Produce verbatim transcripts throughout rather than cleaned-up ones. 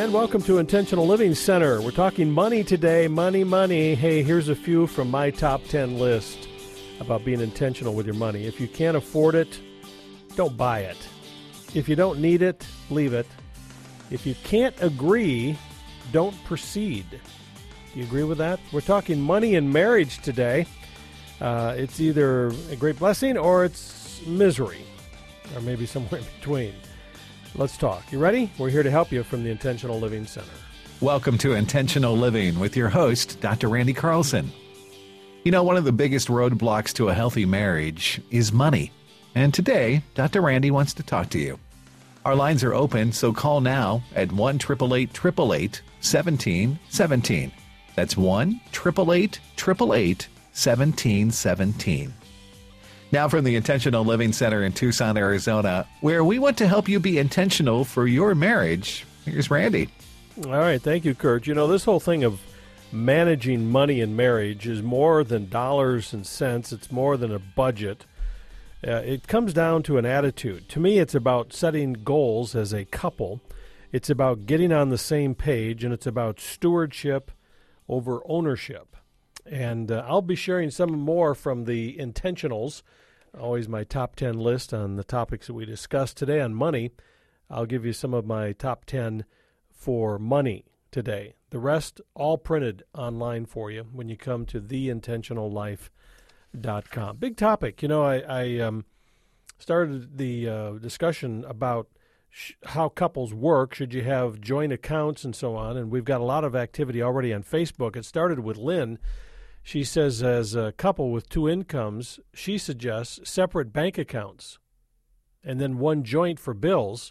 And welcome to Intentional Living Center. We're talking money today, money, money. Hey, here's a few from my top ten list about being intentional with your money. If you can't afford it, don't buy it. If you don't need it, leave it. If you can't agree, don't proceed. Do you agree with that? We're talking money and marriage today. Uh, it's either a great blessing or it's misery, or maybe somewhere in between. Let's talk. You ready? We're here to help you from the Intentional Living Center. Welcome to Intentional Living with your host, Doctor Randy Carlson. You know, one of the biggest roadblocks to a healthy marriage is money. And today, Doctor Randy wants to talk to you. Our lines are open, so call now at one eight eight eight, eight eight eight, one seven one seven. That's one eight eight eight, eight eight eight, one seven one seven. Now from the Intentional Living Center in Tucson, Arizona, where we want to help you be intentional for your marriage, here's Randy. All right. Thank you, Kurt. You know, this whole thing of managing money in marriage is more than dollars and cents. It's more than a budget. Uh, it comes down to an attitude. To me, it's about setting goals as a couple. It's about getting on the same page, and it's about stewardship over ownership. And uh, I'll be sharing some more from the intentionals, always my top ten list on the topics that we discussed today on money. I'll give you some of my top ten for money today. The rest all printed online for you when you come to the intentional life dot com. Big topic. You know, I, I um, started the uh, discussion about sh- how couples work. Should you have joint accounts and so on? And we've got a lot of activity already on Facebook. It started with Lynn. She says as a couple with two incomes, she suggests separate bank accounts and then one joint for bills.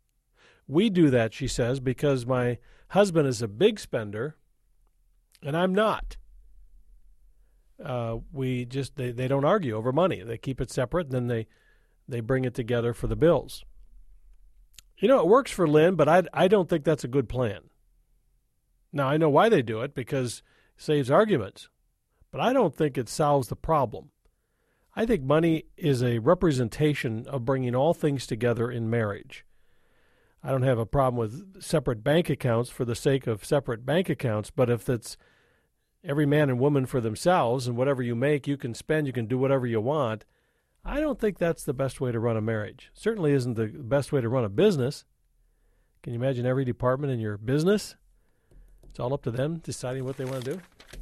We do that, she says, because my husband is a big spender and I'm not. Uh, we just, they, they don't argue over money. They keep it separate and then they, they bring it together for the bills. You know, it works for Lynn, but I, I don't think that's a good plan. Now, I know why they do it, because it saves arguments. But I don't think it solves the problem. I think money is a representation of bringing all things together in marriage. I don't have a problem with separate bank accounts for the sake of separate bank accounts, but if it's every man and woman for themselves and whatever you make, you can spend, you can do whatever you want, I don't think that's the best way to run a marriage. Certainly isn't the best way to run a business. Can you imagine every department in your business? It's all up to them deciding what they want to do.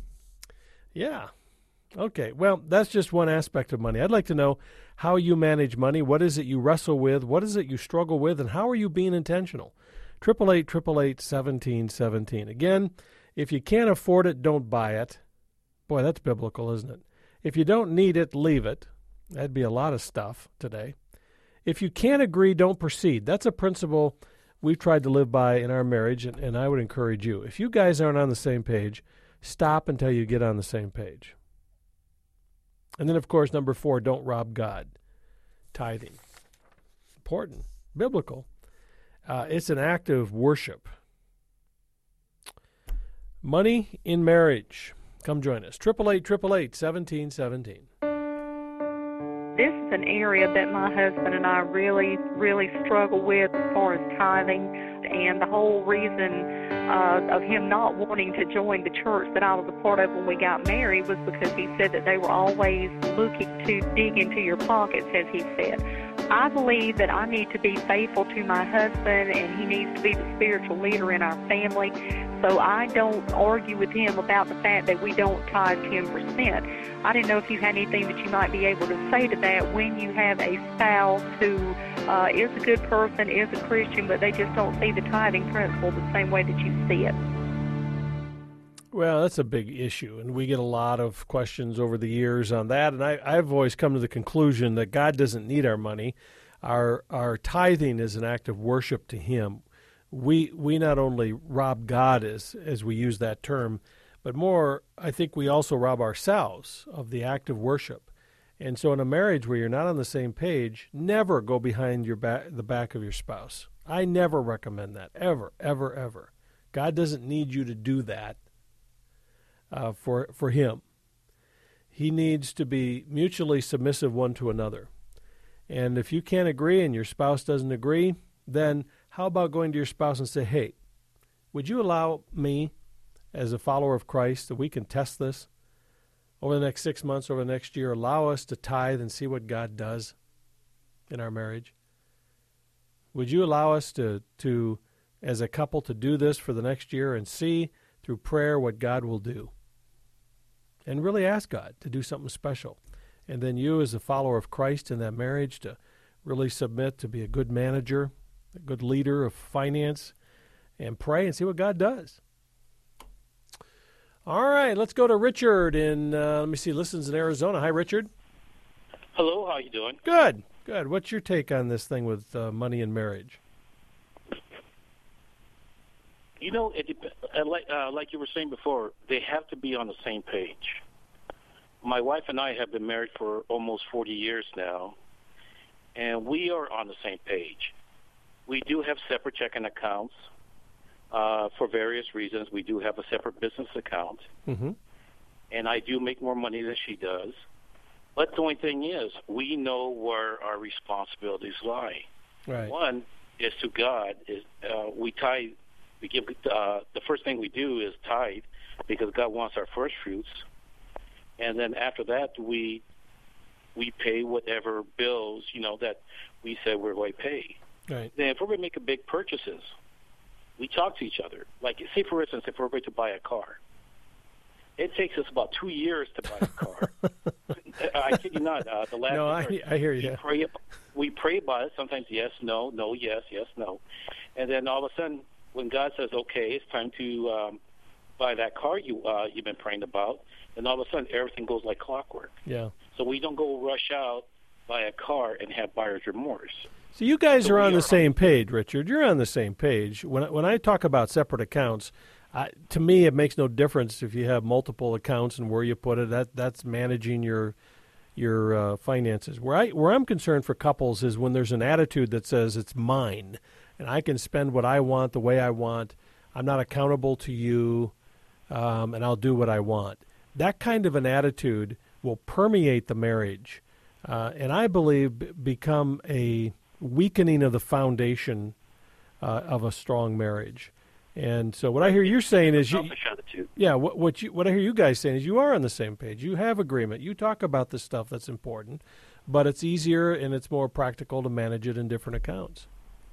Yeah. Okay. Well, that's just one aspect of money. I'd like to know how you manage money. What is it you wrestle with? What is it you struggle with? And how are you being intentional? eight eight eight, eight eight eight, one seven one seven. Again, if you can't afford it, don't buy it. Boy, that's biblical, isn't it? If you don't need it, leave it. That'd be a lot of stuff today. If you can't agree, don't proceed. That's a principle we've tried to live by in our marriage, and, and I would encourage you. If you guys aren't on the same page, stop until you get on the same page. And then, of course, number four, don't rob God. Tithing. Important. Biblical. Uh, it's an act of worship. Money in marriage. Come join us. eight eight eight, eight eight eight, one seven one seven. This is an area that my husband and I really, really struggle with as far as tithing. And the whole reason uh, of him not wanting to join the church that I was a part of when we got married was because he said that they were always looking to dig into your pockets, as he said. I believe that I need to be faithful to my husband, and he needs to be the spiritual leader in our family. So I don't argue with him about the fact that we don't tithe ten percent. I didn't know if you had anything that you might be able to say to that when you have a spouse who uh, is a good person, is a Christian, but they just don't see the tithing principle the same way that you see it. Well, that's a big issue, and we get a lot of questions over the years on that, and I, I've always come to the conclusion that God doesn't need our money. Our our tithing is an act of worship to Him. We we not only rob God, as, as we use that term, but more, I think we also rob ourselves of the act of worship. And so in a marriage where you're not on the same page, never go behind your back, the back of your spouse. I never recommend that, ever, ever, ever. God doesn't need you to do that uh, for for Him. He needs to be mutually submissive one to another. And if you can't agree and your spouse doesn't agree, then how about going to your spouse and say, hey, would you allow me, as a follower of Christ, that we can test this over the next six months, over the next year, allow us to tithe and see what God does in our marriage? Would you allow us to, to, as a couple, to do this for the next year and see through prayer what God will do? And really ask God to do something special. And then you, as a follower of Christ in that marriage, to really submit to be a good manager, a good leader of finance, and pray and see what God does. All right, let's go to Richard in, uh, let me see, listens in Arizona. Hi, Richard. Hello, how you doing? Good, good. What's your take on this thing with uh, money and marriage? You know, it dep- uh, like, uh, like you were saying before, they have to be on the same page. My wife and I have been married for almost forty years now, and we are on the same page. We do have separate checking accounts uh, for various reasons. We do have a separate business account, Mm-hmm. and I do make more money than she does. But the only thing is, we know where our responsibilities lie. Right. One is to God. Is uh, we tithe. We give uh, the first thing we do is tithe because God wants our first fruits, and then after that we we pay whatever bills you know that we said we're going to pay. Right. Then if we're going to make big purchases, we talk to each other. Like, say for instance, if we're going to buy a car, it takes us about two years to buy a car. I kid you not. Uh, the last No, I, I hear you. we pray, we pray about it. Sometimes yes, no, no, yes, yes, no, and then all of a sudden, when God says, "Okay, it's time to um, buy that car you uh, you've been praying about," then all of a sudden everything goes like clockwork. Yeah. So we don't go rush out, buy a car, and have buyer's remorse. So you guys So are we on the are same on- page, Richard. You're on the same page. When I- when I talk about separate accounts, I, to me it makes no difference if you have multiple accounts and where you put it. That that's managing your your uh, finances. Where I where I'm concerned for couples is when there's an attitude that says it's mine and I can spend what I want the way I want. I'm not accountable to you, um, and I'll do what I want. That kind of an attitude will permeate the marriage, uh, and I believe b- become a weakening of the foundation uh, of a strong marriage. And so what I hear you're saying is, you, Selfish attitude. yeah, what, what you what I hear you guys saying is you are on the same page. You have agreement. You talk about the stuff that's important, but it's easier and it's more practical to manage it in different accounts.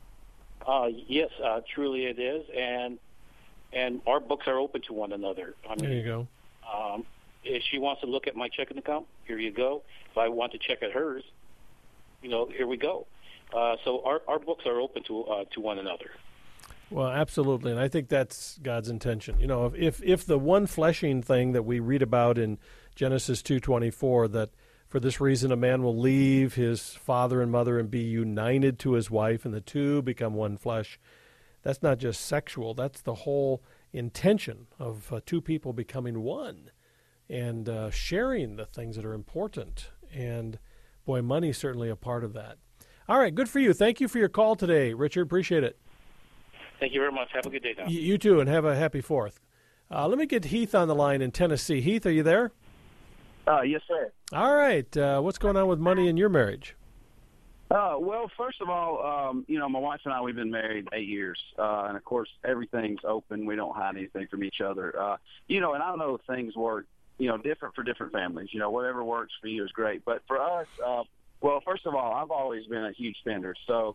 Uh, yes, uh, truly it is, and and our books are open to one another. I mean, There you go. Um, if she wants to look at my checking account, here you go. If I want to check at hers, you know, here we go. Uh, so our, our books are open to uh, to one another. Well, absolutely, and I think that's God's intention. You know, if if, if the one fleshing thing that we read about in Genesis two twenty-four, that for this reason a man will leave his father and mother and be united to his wife, and the two become one flesh, that's not just sexual. That's the whole intention of uh, two people becoming one and uh, sharing the things that are important. And, boy, money's certainly a part of that. All right, good for you. Thank you for your call today, Richard. Appreciate it. Thank you very much. Have a good day, Tom. Y- you too, and have a happy Fourth. Uh, let me get Heath on the line in Tennessee. Heath, are you there? Uh, yes, sir. All right. Uh, what's going on with money in your marriage? Uh, well, first of all, um, you know, my wife and I, we've been married eight years. Uh, and, of course, everything's open. We don't hide anything from each other. Uh, you know, and I know things work, you know, different for different families. You know, whatever works for you is great. But for us, uh, well, first of all, I've always been a huge spender. So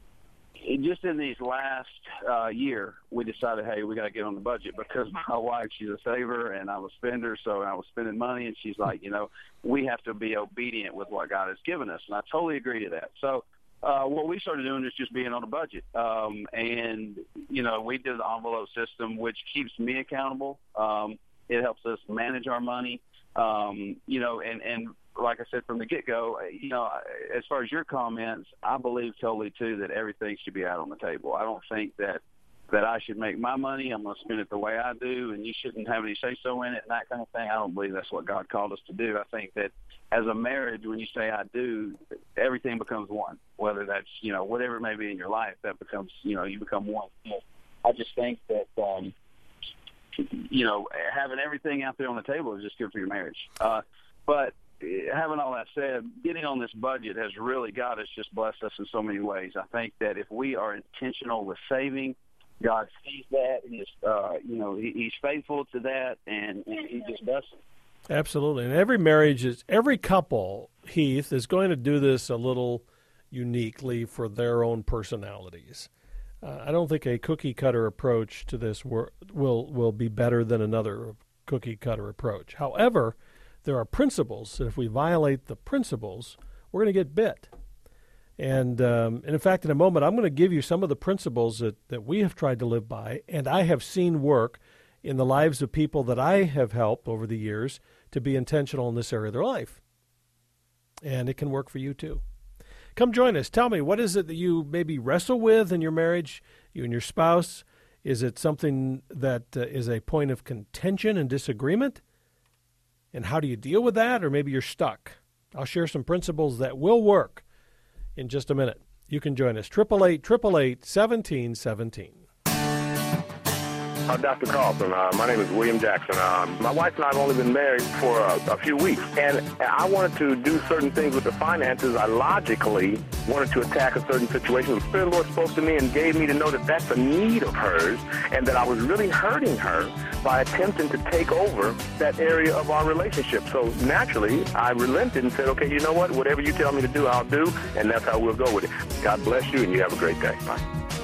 it, just in these last uh, year, we decided, hey, we got to get on the budget because my wife, she's a saver and I'm a spender. So I was spending money, and she's like, you know, we have to be obedient with what God has given us. And I totally agree to that. So uh, what we started doing is just being on a budget. Um, and, you know, we did the envelope system, which keeps me accountable. Um, it helps us manage our money, um, you know, and, and like I said from the get-go, you know, as far as your comments, I believe totally, too, that everything should be out on the table. I don't think that that I should make my money, I'm going to spend it the way I do, and you shouldn't have any say-so in it and that kind of thing. I don't believe that's what God called us to do. I think that as a marriage, when you say I do, everything becomes one, whether that's, you know, whatever it may be in your life, that becomes, you know, you become one. I just think that, um, you know, having everything out there on the table is just good for your marriage. Uh, but having all that said, getting on this budget has really, God has just blessed us in so many ways. I think that if we are intentional with saving, God sees that. He's, uh, you know, he, he's faithful to that, and, and he just does it. Absolutely. And every marriage is, every couple, Heath, is going to do this a little uniquely for their own personalities. Uh, I don't think a cookie-cutter approach to this wor- will will be better than another cookie-cutter approach. However, there are principles, and if we violate the principles, we're going to get bit. And, um, and in fact, in a moment, I'm going to give you some of the principles that, that we have tried to live by, and I have seen work in the lives of people that I have helped over the years to be intentional in this area of their life. And it can work for you too. Come join us. Tell me, what is it that you maybe wrestle with in your marriage, you and your spouse? Is it something that uh, is a point of contention and disagreement? And how do you deal with that? Or maybe you're stuck. I'll share some principles that will work in just a minute. You can join us. eight eight eight, eight eight eight, one seven one seven. Uh, Doctor Carlson, uh, my name is William Jackson. Um, my wife and I have only been married for a, a few weeks, and I wanted to do certain things with the finances. I logically wanted to attack a certain situation. The Spirit of the Lord spoke to me and gave me to know that that's a need of hers, and that I was really hurting her by attempting to take over that area of our relationship. So naturally, I relented and said, okay, you know what? Whatever you tell me to do, I'll do, and that's how we'll go with it. God bless you, and you have a great day. Bye.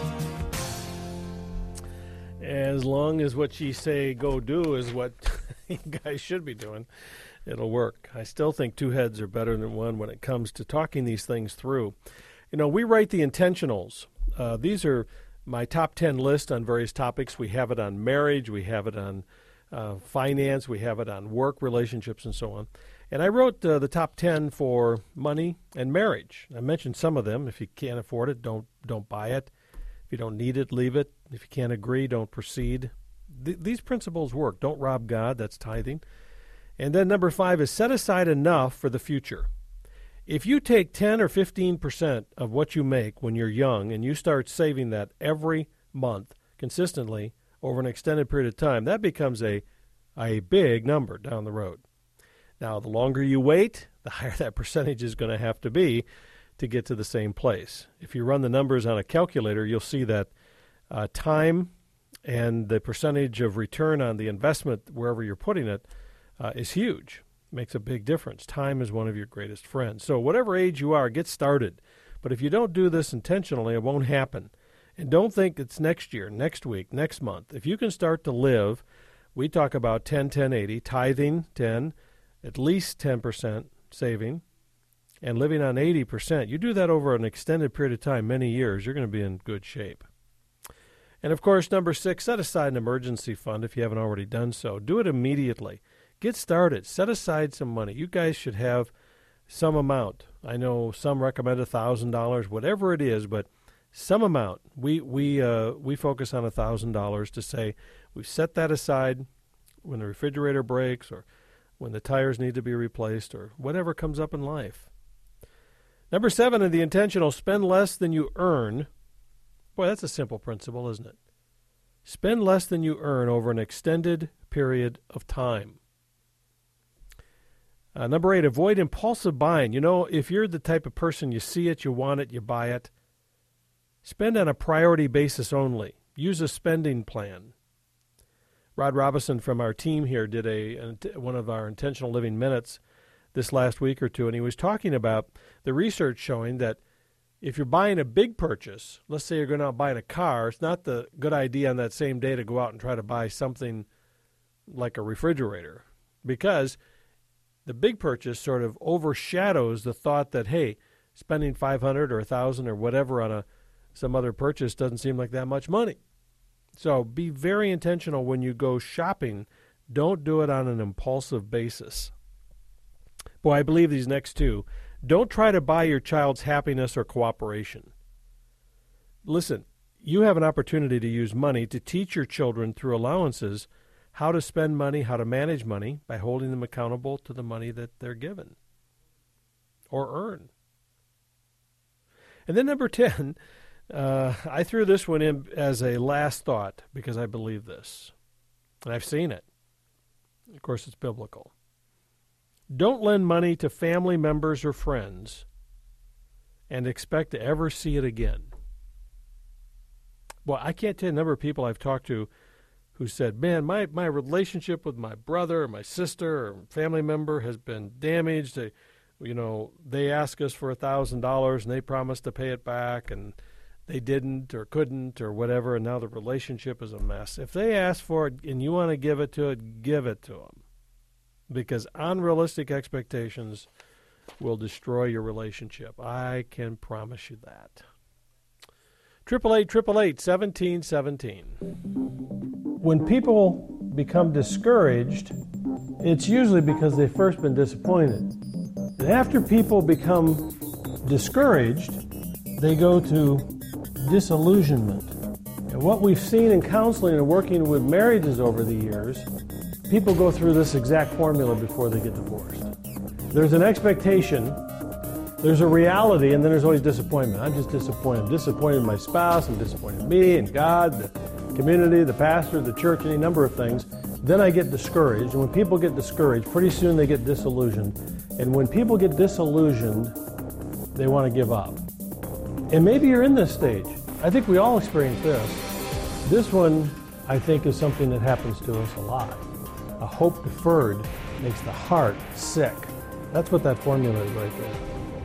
As long as what you say go do is what you guys should be doing, it'll work. I still think two heads are better than one when it comes to talking these things through. You know, we write the intentionals. Uh, these are my top ten list on various topics. We have it on marriage. We have it on uh, finance. We have it on work, relationships, and so on. And I wrote uh, the top ten for money and marriage. I mentioned some of them. If you can't afford it, don't don't buy it. If you don't need it, leave it. If you can't agree, don't proceed. Th- these principles work. Don't rob God. That's tithing. And then number five is set aside enough for the future. If you take ten or fifteen percent of what you make when you're young and you start saving that every month consistently over an extended period of time, that becomes a, a big number down the road. Now, the longer you wait, the higher that percentage is going to have to be to get to the same place. If you run the numbers on a calculator, you'll see that uh, time and the percentage of return on the investment wherever you're putting it uh, is huge. Makes a big difference. Time is one of your greatest friends. So whatever age you are, get started. But if you don't do this intentionally, it won't happen. And don't think it's next year, next week, next month. If you can start to live, we talk about ten, ten, eighty, tithing ten, at least ten percent saving, and living on eighty percent. You do that over an extended period of time, many years, you're going to be in good shape. And, of course, number six, set aside an emergency fund if you haven't already done so. Do it immediately. Get started. Set aside some money. You guys should have some amount. I know some recommend one thousand dollars, whatever it is, but some amount. We we uh, we focus on one thousand dollars to say we set that aside when the refrigerator breaks or when the tires need to be replaced or whatever comes up in life. Number seven, in the intentional, spend less than you earn. Boy, that's a simple principle, isn't it? Spend less than you earn over an extended period of time. Uh, number eight, avoid impulsive buying. You know, if you're the type of person, you see it, you want it, you buy it, spend on a priority basis only. Use a spending plan. Rod Robinson from our team here did a one of our Intentional Living Minutes this last week or two, and he was talking about the research showing that if you're buying a big purchase, let's say you're going out buying a car, it's not the good idea on that same day to go out and try to buy something like a refrigerator, because the big purchase sort of overshadows the thought that, hey, spending five hundred dollars or one thousand dollars or whatever on a some other purchase doesn't seem like that much money. So be very intentional when you go shopping. Don't do it on an impulsive basis. Boy, I believe these next two. Don't try to buy your child's happiness or cooperation. Listen, you have an opportunity to use money to teach your children through allowances how to spend money, how to manage money by holding them accountable to the money that they're given or earn. And then number ten, uh, I threw this one in as a last thought because I believe this. And I've seen it. Of course, it's biblical. Don't lend money to family members or friends and expect to ever see it again. Well, I can't tell you the number of people I've talked to who said, man, my, my relationship with my brother or my sister or family member has been damaged. They, you know, they ask us for one thousand dollars and they promised to pay it back and they didn't or couldn't or whatever, and now the relationship is a mess. If they ask for it and you want to give it to it, give it to them. Because unrealistic expectations will destroy your relationship. I can promise you that. Triple eight, triple eight, seventeen seventeen. When people become discouraged, it's usually because they've first been disappointed. And after people become discouraged, they go to disillusionment. And what we've seen in counseling and working with marriages over the years, people go through this exact formula before they get divorced. There's an expectation, there's a reality, and then there's always disappointment. I'm just disappointed. I'm disappointed in my spouse, I'm disappointed in me and God, the community, the pastor, the church, any number of things. Then I get discouraged, and when people get discouraged, pretty soon they get disillusioned. And when people get disillusioned, they want to give up. And maybe you're in this stage. I think we all experience this. This one, I think, is something that happens to us a lot. A hope deferred makes the heart sick. That's what that formula is right there.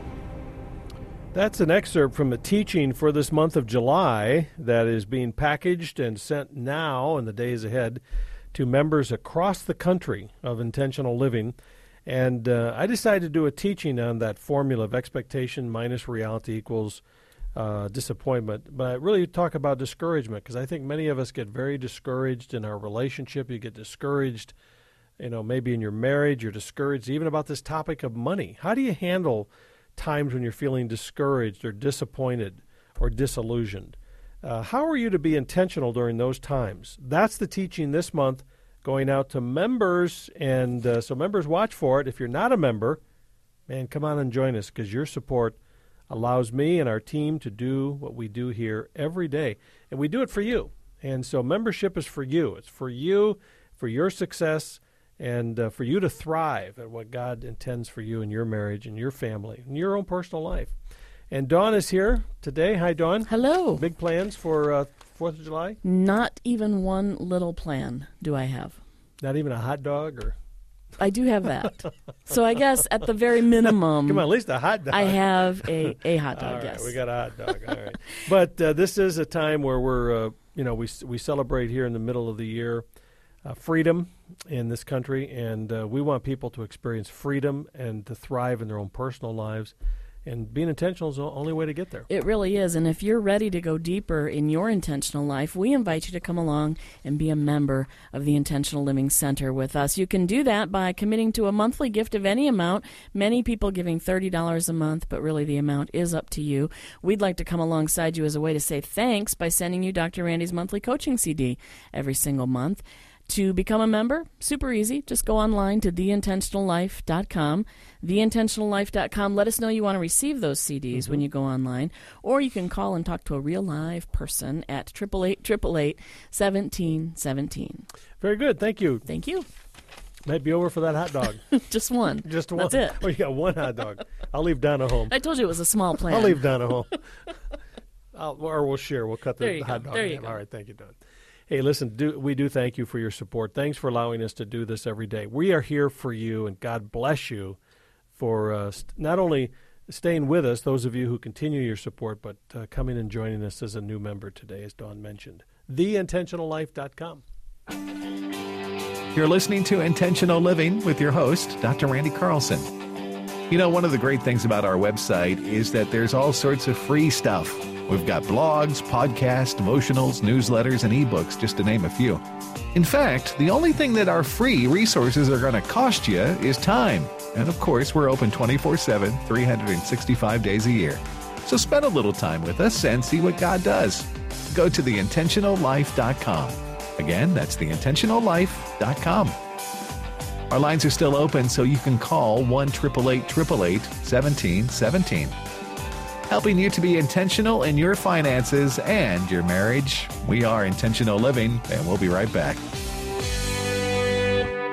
That's an excerpt from a teaching for this month of July that is being packaged and sent now in the days ahead to members across the country of Intentional Living. And uh, I decided to do a teaching on that formula of expectation minus reality equals uh, disappointment. But I really talk about discouragement because I think many of us get very discouraged in our relationship. You get discouraged, you know, maybe in your marriage. You're discouraged even about this topic of money. How do you handle times when you're feeling discouraged or disappointed or disillusioned? Uh, how are you to be intentional during those times? That's the teaching this month going out to members. And uh, so members, watch for it. If you're not a member, man, come on and join us because your support allows me and our team to do what we do here every day. And we do it for you. And so membership is for you. It's for you, for your success, and uh, for you to thrive at what God intends for you in your marriage and your family and your own personal life. And Dawn is here today. Hi, Dawn. Hello. Big plans for uh, fourth of July? Not even one little plan do I have. Not even a hot dog? Or I do have that. So I guess at the very minimum, come on, at least a hot dog. I have a, a hot dog, All right, yes. we got a hot dog. All right. But uh, this is a time where we're, uh, you know, we we celebrate here in the middle of the year uh, freedom in this country, and uh, we want people to experience freedom and to thrive in their own personal lives. And being intentional is the only way to get there. It really is. And if you're ready to go deeper in your intentional life, we invite you to come along and be a member of the Intentional Living Center with us. You can do that by committing to a monthly gift of any amount. Many people giving thirty dollars a month, but really the amount is up to you. We'd like to come alongside you as a way to say thanks by sending you Doctor Randy's monthly coaching C D every single month. To become a member, super easy. Just go online to the intentional life dot com, the intentional life dot com. Let us know you want to receive those C Ds mm-hmm. when you go online. Or you can call and talk to a real live person at eight eight eight, eight eight eight, one seven one seven. Very good. Thank you. Thank you. Might be over for that hot dog. Just one. Just one. That's it. Oh, you got one hot dog. I'll leave Donna home. I told you it was a small plan. I'll leave Donna home. I'll, or we'll share. We'll cut the, there you the hot go. dog. There you in. go. All right. Thank you, Don. Hey, listen, do, we do thank you for your support. Thanks for allowing us to do this every day. We are here for you, and God bless you for uh, st- not only staying with us, those of you who continue your support, but uh, coming and joining us as a new member today, as Dawn mentioned. the intentional life dot com. You're listening to Intentional Living with your host, Doctor Randy Carlson. You know, one of the great things about our website is that there's all sorts of free stuff. We've got blogs, podcasts, devotionals, newsletters, and ebooks, just to name a few. In fact, the only thing that our free resources are going to cost you is time. And of course, we're open twenty-four seven, three hundred sixty-five days a year. So spend a little time with us and see what God does. Go to the intentional life dot com. Again, that's the intentional life dot com. Our lines are still open, so you can call one eight eight eight, eight eight eight, one seven one seven. Helping you to be intentional in your finances and your marriage. We are Intentional Living, and we'll be right back.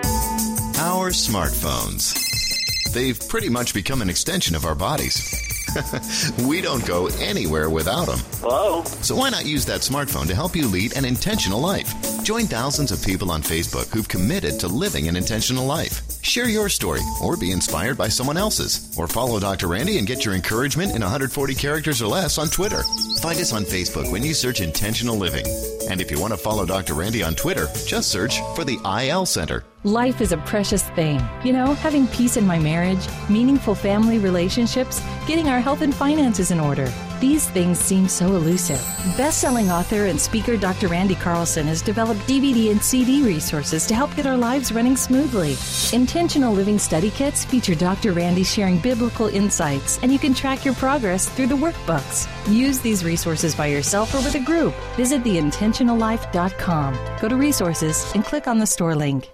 Our smartphones. They've pretty much become an extension of our bodies. We don't go anywhere without them. Hello? So why not use that smartphone to help you lead an intentional life? Join thousands of people on Facebook who've committed to living an intentional life. Share your story or be inspired by someone else's. Or follow Doctor Randy and get your encouragement in one hundred forty characters or less on Twitter. Find us on Facebook when you search Intentional Living. And if you want to follow Doctor Randy on Twitter, just search for the I L Center. Life is a precious thing. You know, having peace in my marriage, meaningful family relationships, getting our health and finances in order. These things seem so elusive. Best-selling author and speaker Doctor Randy Carlson has developed D V D and C D resources to help get our lives running smoothly. Intentional Living study kits feature Doctor Randy sharing biblical insights, and you can track your progress through the workbooks. Use these resources by yourself or with a group. Visit the intentional life dot com. Go to resources and click on the store link.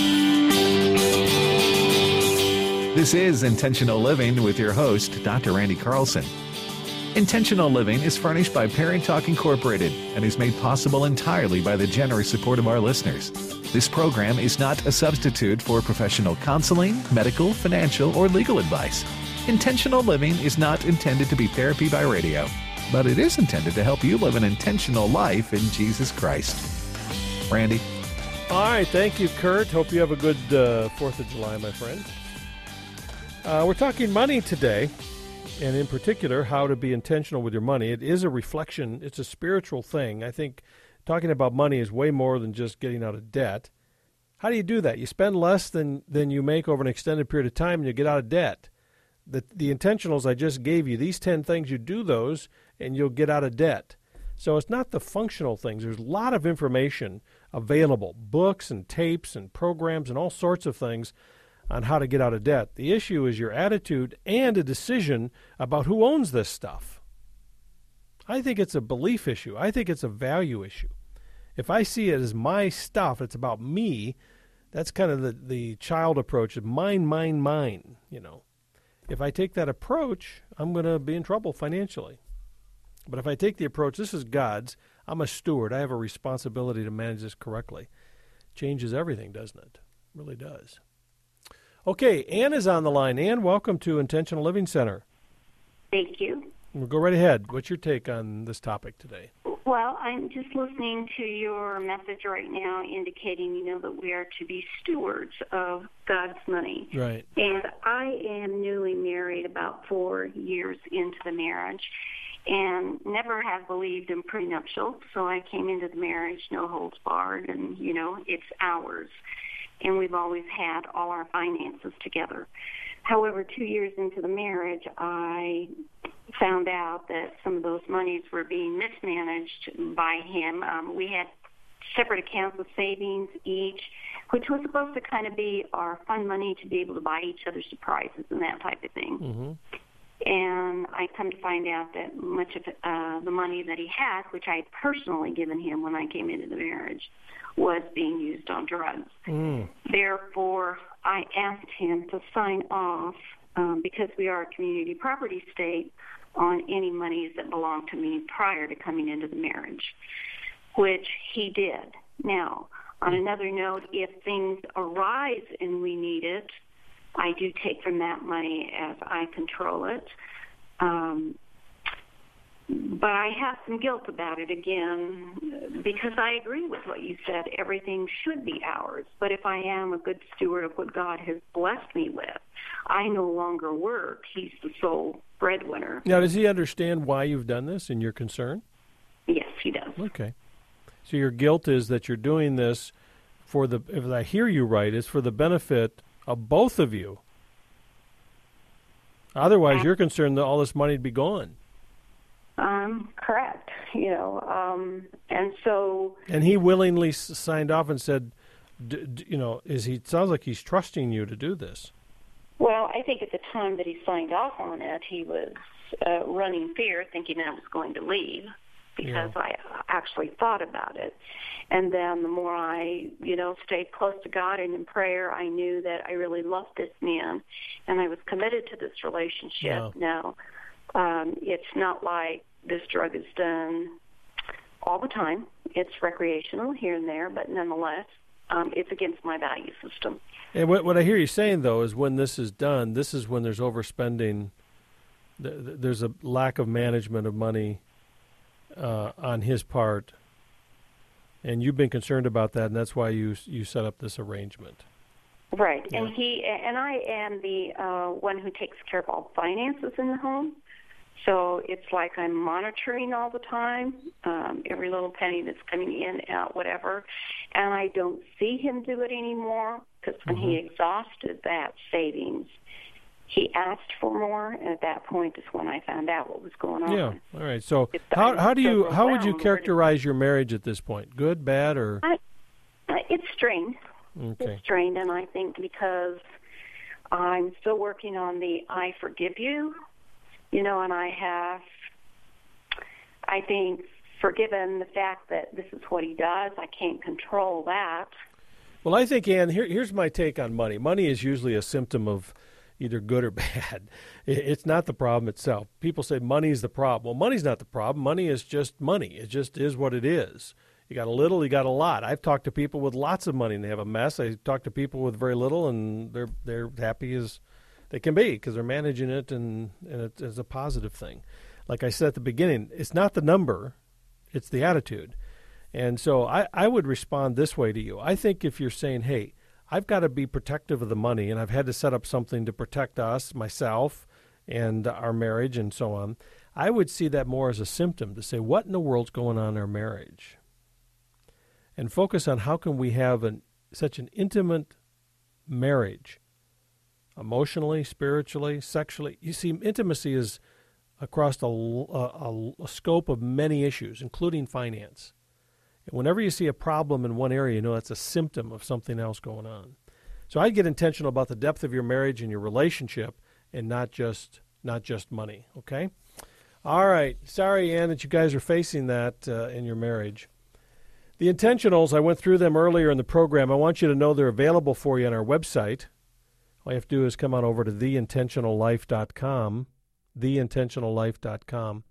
This is Intentional Living with your host, Doctor Randy Carlson. Intentional Living is furnished by Parent Talk Incorporated and is made possible entirely by the generous support of our listeners. This program is not a substitute for professional counseling, medical, financial, or legal advice. Intentional Living is not intended to be therapy by radio, but it is intended to help you live an intentional life in Jesus Christ. Randy? All right, thank you, Kurt. Hope you have a good uh, fourth of July, my friend. Uh, we're talking money today, and in particular, how to be intentional with your money. It is a reflection. It's a spiritual thing. I think talking about money is way more than just getting out of debt. How do you do that? You spend less than, than you make over an extended period of time, and you get out of debt. The, the intentionals I just gave you, these ten things, you do those, and you'll get out of debt. So it's not the functional things. There's a lot of information available, books and tapes and programs and all sorts of things on how to get out of debt. The issue is your attitude and a decision about who owns this stuff. I think it's a belief issue. I think it's a value issue. If I see it as my stuff, it's about me, that's kind of the, the child approach of mine, mine, mine, you know. If I take that approach, I'm going to be in trouble financially. But if I take the approach, this is God's, I'm a steward, I have a responsibility to manage this correctly, changes everything, doesn't it? It really does. Okay, Ann is on the line. Ann, welcome to Intentional Living Center. Thank you. We'll go right ahead. What's your take on this topic today? Well, I'm just listening to your message right now indicating, you know, that we are to be stewards of God's money. Right. And I am newly married, about four years into the marriage, and never have believed in prenuptial. So I came into the marriage no holds barred, and, you know, it's ours. And we've always had all our finances together. However, two years into the marriage, I found out that some of those monies were being mismanaged by him. Um, we had separate accounts of savings each, which was supposed to kind of be our fun money to be able to buy each other surprises and that type of thing. Mm-hmm. And I come to find out that much of uh, the money that he had, which I had personally given him when I came into the marriage, was being used on drugs. Mm. Therefore, I asked him to sign off, um, because we are a community property state, on any monies that belonged to me prior to coming into the marriage, which he did. Now, on another note, if things arise and we need it, I do take from that money as I control it. Um, but I have some guilt about it again, because I agree with what you said. Everything should be ours. But if I am a good steward of what God has blessed me with, I no longer work. He's the sole breadwinner. Now, does he understand why you've done this and your concern? Yes, he does. Okay. So your guilt is that you're doing this for the, if I hear you right, is for the benefit of both of you. Otherwise, you're concerned that all this money would be gone. Um, correct. You know, um, and so. And he willingly s- signed off and said, d- d- you know, is he? Sounds like he's trusting you to do this. Well, I think at the time that he signed off on it, he was uh, running fear, thinking I was going to leave, because yeah. I actually thought about it. And then the more I, you know, stayed close to God and in prayer, I knew that I really loved this man, and I was committed to this relationship. Yeah. Now, um, it's not like this drug is done all the time. It's recreational here and there, but nonetheless, um, it's against my value system. And what, what I hear you saying, though, is when this is done, this is when there's overspending th- there's a lack of management of money uh, on his part, and you've been concerned about that, and that's why you you set up this arrangement. Right, Yeah. and he and I am the uh, one who takes care of all finances in the home. So it's like I'm monitoring all the time, um, every little penny that's coming in, out, whatever. And I don't see him do it anymore because when mm-hmm. he exhausted that savings, he asked for more, and at that point is when I found out what was going on. Yeah. All right. So how how do you how would you characterize your marriage at this point? Good, bad, or? I, uh, it's strained. Okay. It's strained, and I think because I'm still working on the I forgive you. You know, and I have, I think, forgiven the fact that this is what he does. I can't control that. Well, I think, Ann, here, here's my take on money. Money is usually a symptom of either good or bad. It's not the problem itself. People say money is the problem. Well, money's not the problem. Money is just money. It just is what it is. You got a little, you got a lot. I've talked to people with lots of money and they have a mess. I talk to people with very little and they're they're happy as they can be because they're managing it, and, and it, it's a positive thing. Like I said at the beginning, it's not the number, it's the attitude. And so I, I would respond this way to you. I think if you're saying, hey, I've got to be protective of the money, and I've had to set up something to protect us, myself, and our marriage and so on, I would see that more as a symptom to say, what in the world's going on in our marriage? And focus on how can we have an, such an intimate marriage, emotionally, spiritually, sexually. You see, intimacy is across a, a, a scope of many issues, including finance. And whenever you see a problem in one area, you know that's a symptom of something else going on. So I get intentional about the depth of your marriage and your relationship, and not just not just money. Okay. All right. Sorry, Ann, that you guys are facing that uh, in your marriage. The intentionals, I went through them earlier in the program. I want you to know they're available for you on our website. All you have to do is come on over to the intentional life dot com, the intentional life dot com,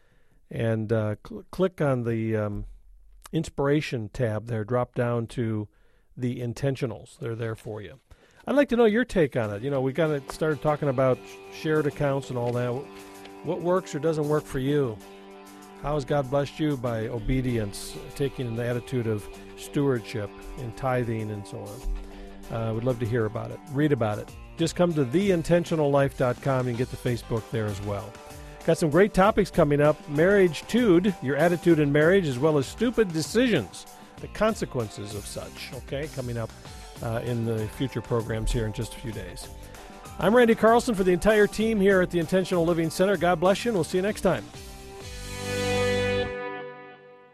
and uh, cl- click on the um, Inspiration tab there. Drop down to the Intentionals. They're there for you. I'd like to know your take on it. You know, we kind of started talking about shared accounts and all that. What works or doesn't work for you? How has God blessed you by obedience, taking an attitude of stewardship and tithing and so on? I uh, would love to hear about it. Read about it. Just come to the intentional life dot com and get the Facebook there as well. Got some great topics coming up. Marriage-tude, your attitude in marriage, as well as stupid decisions, the consequences of such, okay, coming up uh, in the future programs here in just a few days. I'm Randy Carlson for the entire team here at the Intentional Living Center. God bless you, and we'll see you next time.